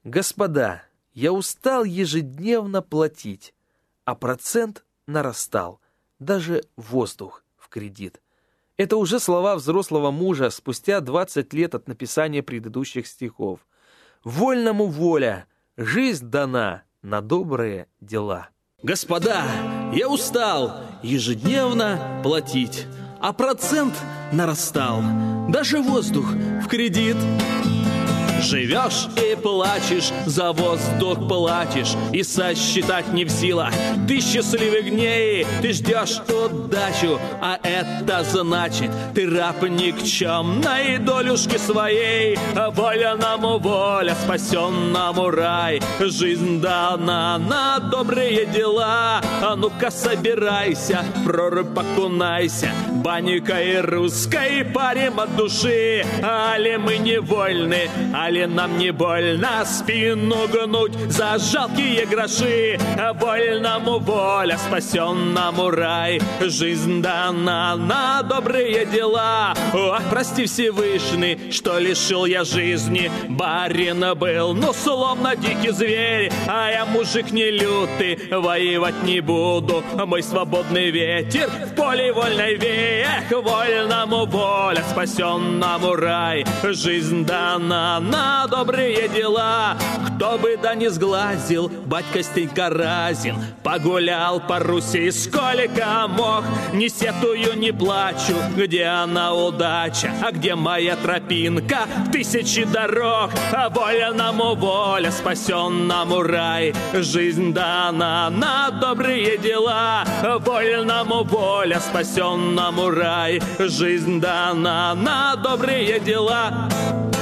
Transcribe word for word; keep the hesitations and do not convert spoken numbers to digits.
Господа, я устал ежедневно платить, а процент нарастал, даже воздух в кредит. Это уже слова взрослого мужа спустя двадцать лет от написания предыдущих стихов. Вольному воля, жизнь дана на добрые дела. Господа, я устал ежедневно платить, а процент нарастал, даже воздух в кредит. Живешь и плачешь, за воздух платишь, и сосчитать не в силах ты счастливых дней. Ты ждешь удачу, а это значит, ты раб никчемной долюшки своей. Вольному воля, спасенному рай, жизнь дана на добрые дела. А ну-ка собирайся, прорубь окунайся, банникой русской парим от души. Али мы невольны, али нам не больно спину гнуть за жалкие гроши. Вольному воля, спасенному рай, жизнь дана на добрые дела. Ах, прости, Всевышний, что лишил я жизни. Барин был, ну, словно дикий зверь, а я мужик не лютый, воевать не буду. Мой свободный ветер в поле вольной веях. Вольному воля, спасенному рай, жизнь дана на добрые дела. Кто бы да не сглазил, батька Стенька Разин погулял по Руси сколько мог. Не сетую, не плачу, где она удача, а где моя тропинка в тысячи дорог. А вольному воля, спасенному рай, жизнь дана на добрые дела. Вольному воля, спасенному рай, жизнь дана на добрые дела.